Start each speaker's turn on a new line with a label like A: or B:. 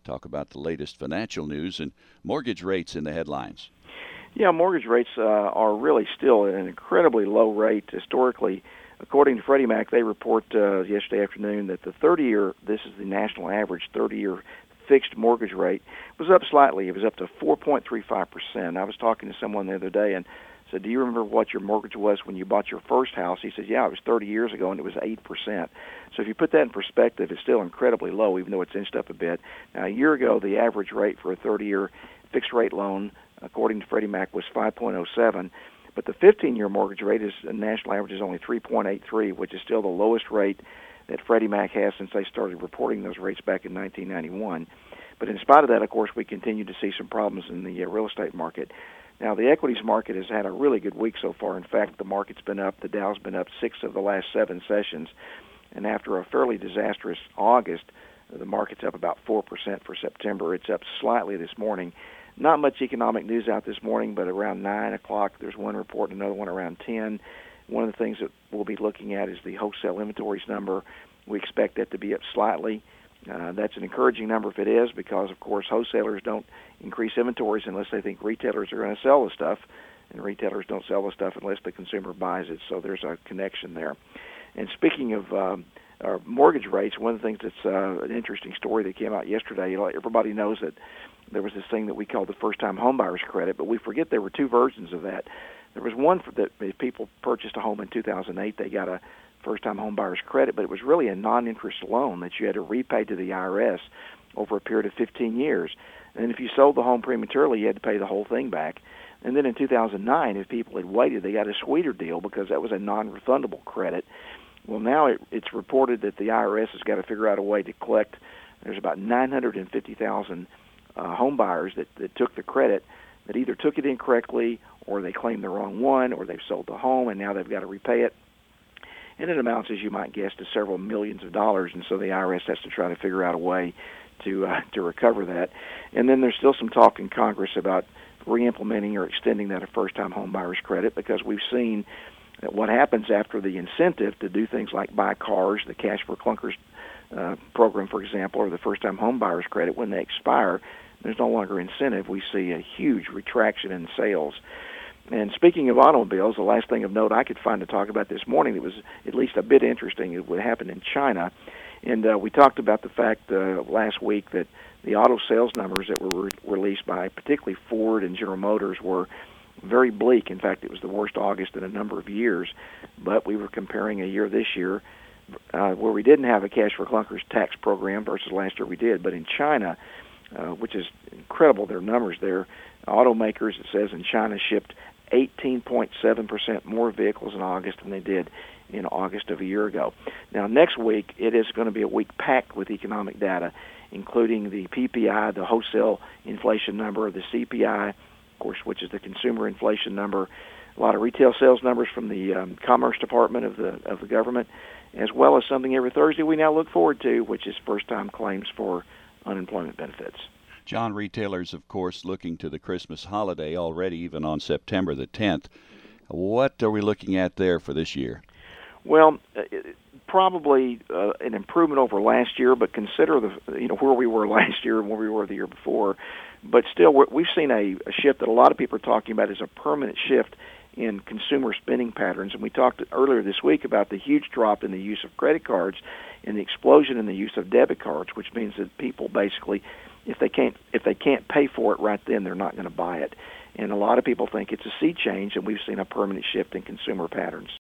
A: talk about the latest financial news and mortgage rates in the headlines.
B: Yeah, mortgage rates are really still at an incredibly low rate historically. According to Freddie Mac, they report yesterday afternoon that the 30-year, this is the national average 30-year fixed mortgage rate, was up slightly. It was up to 4.35%. I was talking to someone the other day and said, do you remember what your mortgage was when you bought your first house? He said, yeah, it was 30 years ago, and it was 8%. So if you put that in perspective, it's still incredibly low, even though it's inched up a bit. Now, a year ago, the average rate for a 30-year fixed-rate loan, according to Freddie Mac, was 5.07. But the 15-year mortgage rate is the national average is only 3.83, which is still the lowest rate that Freddie Mac has since they started reporting those rates back in 1991. But in spite of that, of course, we continue to see some problems in the real estate market. Now, the equities market has had a really good week so far. In fact, the market's been up. The Dow's been up 6 of the last 7 sessions. And after a fairly disastrous August, the market's up about 4% for September. It's up slightly this morning. Not much economic news out this morning, but around 9 o'clock, there's one report and another one around 10. One of the things that we'll be looking at is the wholesale inventories number. We expect that to be up slightly. That's an encouraging number if it is, because, of course, wholesalers don't increase inventories unless they think retailers are going to sell the stuff, and retailers don't sell the stuff unless the consumer buys it. So there's a connection there. And speaking of our mortgage rates, one of the things that's an interesting story that came out yesterday, everybody knows that there was this thing that we called the first-time homebuyer's credit, but we forget there were 2 versions of that. There was one that if people purchased a home in 2008, they got a first-time homebuyer's credit, but it was really a non-interest loan that you had to repay to the IRS over a period of 15 years. And if you sold the home prematurely, you had to pay the whole thing back. And then in 2009, if people had waited, they got a sweeter deal because that was a non-refundable credit. Well, now it's reported that the IRS has got to figure out a way to collect. There's about 950,000 home buyers that took the credit that either took it incorrectly or they claimed the wrong one or they've sold the home and now they've got to repay it. And it amounts, as you might guess, to several millions of dollars, and so the IRS has to try to figure out a way to recover that. And then there's still some talk in Congress about re-implementing or extending that a first-time home buyer's credit, because we've seen that what happens after the incentive to do things like buy cars, the Cash for Clunkers program, for example, or the first-time home buyer's credit, when they expire, there's no longer incentive. We see a huge retraction in sales. And speaking of automobiles, the last thing of note I could find to talk about this morning that was at least a bit interesting is what happened in China. And we talked about the fact last week that the auto sales numbers that were released by particularly Ford and General Motors were very bleak. In fact, it was the worst August in a number of years. But we were comparing a year this year where we didn't have a Cash for Clunkers tax program versus last year we did. But in China, which is incredible, their numbers there, automakers, it says in China, shipped 18.7% more vehicles in August than they did in August of a year ago. Now, next week, it is going to be a week packed with economic data, including the PPI, the wholesale inflation number, the CPI, of course, which is the consumer inflation number, a lot of retail sales numbers from the Commerce Department of the government, as well as something every Thursday we now look forward to, which is first-time claims for unemployment benefits.
A: John, retailers, of course, looking to the Christmas holiday already, even on September the 10th. What are we looking at there for this year?
B: Well, probably an improvement over last year, but consider where we were last year and where we were the year before. But still, we've seen a shift that a lot of people are talking about as a permanent shift in consumer spending patterns. And we talked earlier this week about the huge drop in the use of credit cards and the explosion in the use of debit cards, which means that people basically, if they can't pay for it right then, they're not going to buy it. And a lot of people think it's a sea change, and we've seen a permanent shift in consumer patterns.